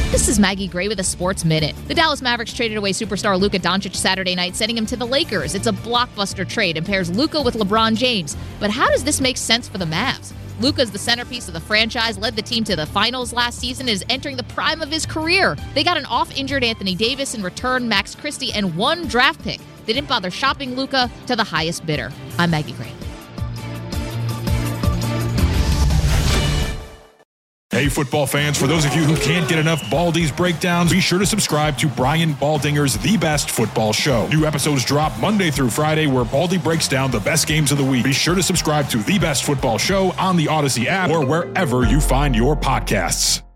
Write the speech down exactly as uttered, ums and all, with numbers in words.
This is Maggie Gray with a Sports Minute. The Dallas Mavericks traded away superstar Luka Doncic Saturday night, sending him to the Lakers. It's a blockbuster trade and pairs Luka with LeBron James. But how does this make sense for the Mavs? Luka's the centerpiece of the franchise, led the team to the finals last season, and is entering the prime of his career. They got an off-injured Anthony Davis in return, Max Christie, and one draft pick. They didn't bother shopping Luka to the highest bidder. I'm Maggie Gray. Hey, football fans, for those of you who can't get enough Baldy's breakdowns, be sure to subscribe to Brian Baldinger's The Best Football Show. New episodes drop Monday through Friday, where Baldy breaks down the best games of the week. Be sure to subscribe to The Best Football Show on the Odyssey app or wherever you find your podcasts.